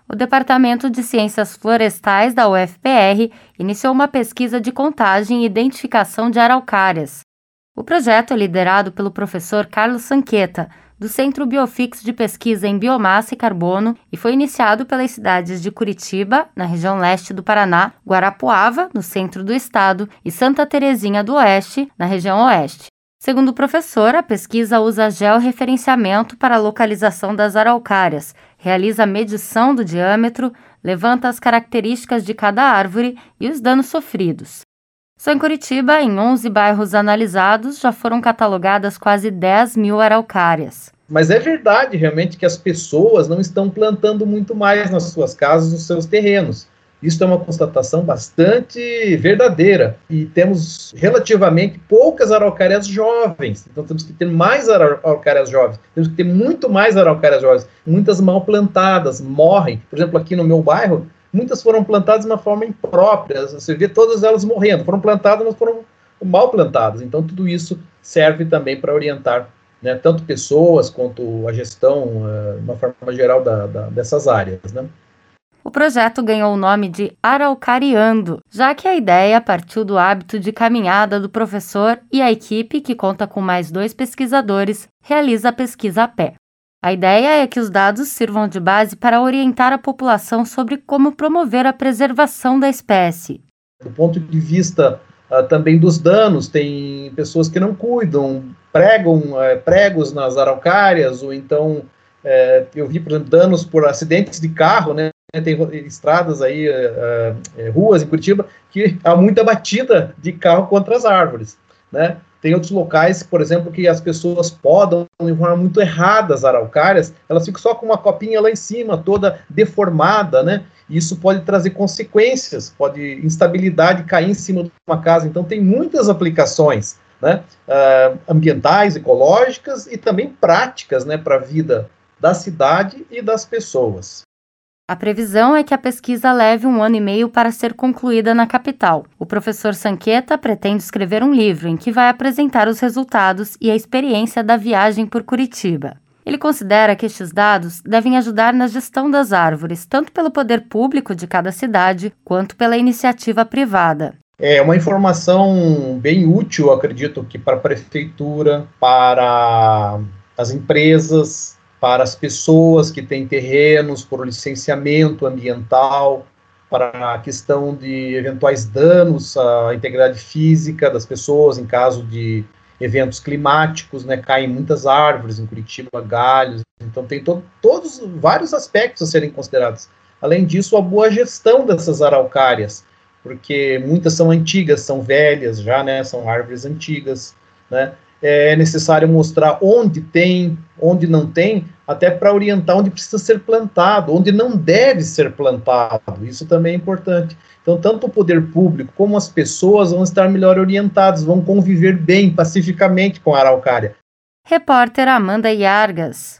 o Departamento de Ciências Florestais da UFPR iniciou uma pesquisa de contagem e identificação de araucárias. O projeto é liderado pelo professor Carlos Sanqueta, do Centro Biofix de Pesquisa em Biomassa e Carbono, e foi iniciado pelas cidades de Curitiba, na região leste do Paraná, Guarapuava, no centro do estado, e Santa Terezinha do Oeste, na região oeste. Segundo o professor, a pesquisa usa georreferenciamento para a localização das araucárias, realiza a medição do diâmetro, levanta as características de cada árvore e os danos sofridos. Só em Curitiba, em 11 bairros analisados, já foram catalogadas quase 10 mil araucárias. Mas é verdade, realmente, que as pessoas não estão plantando muito mais nas suas casas, nos seus terrenos. Isso é uma constatação bastante verdadeira. E temos relativamente poucas araucárias jovens. Então temos que ter mais araucárias jovens. Temos que ter muito mais araucárias jovens. Muitas mal plantadas, morrem. Por exemplo, aqui no meu bairro, muitas foram plantadas de uma forma imprópria. Você vê todas elas morrendo. Foram plantadas, mas foram mal plantadas. Então tudo isso serve também para orientar, né, tanto pessoas quanto a gestão, de uma forma geral, dessas áreas, né? O projeto ganhou o nome de Araucariando, já que a ideia partiu do hábito de caminhada do professor e a equipe, que conta com mais 2 pesquisadores, realiza a pesquisa a pé. A ideia é que os dados sirvam de base para orientar a população sobre como promover a preservação da espécie. Do ponto de vista também dos danos, tem pessoas que não cuidam, pregam pregos nas araucárias, ou então eu vi, por exemplo, danos por acidentes de carro, né? Tem estradas aí, ruas em Curitiba, que há muita batida de carro contra as árvores, né? Tem outros locais, por exemplo, que as pessoas podam de forma muito errada as araucárias, elas ficam só com uma copinha lá em cima, toda deformada, né? E isso pode trazer consequências, pode instabilidade cair em cima de uma casa. Então tem muitas aplicações, né? Ambientais, ecológicas e também práticas, né, para a vida da cidade e das pessoas. A previsão é que a pesquisa leve 1 ano e meio para ser concluída na capital. O professor Sanqueta pretende escrever um livro em que vai apresentar os resultados e a experiência da viagem por Curitiba. Ele considera que estes dados devem ajudar na gestão das árvores, tanto pelo poder público de cada cidade, quanto pela iniciativa privada. É uma informação bem útil, acredito, que para a prefeitura, para as empresas, para as pessoas que têm terrenos por licenciamento ambiental, para a questão de eventuais danos à integridade física das pessoas em caso de eventos climáticos, né? Caem muitas árvores em Curitiba, galhos, então tem todos vários aspectos a serem considerados. Além disso, a boa gestão dessas araucárias, porque muitas são antigas, são velhas já, né? São árvores antigas, né? É necessário mostrar onde tem, onde não tem, até para orientar onde precisa ser plantado, onde não deve ser plantado. Isso também é importante. Então, tanto o poder público como as pessoas vão estar melhor orientadas, vão conviver bem, pacificamente com a araucária. Repórter Amanda Iargas.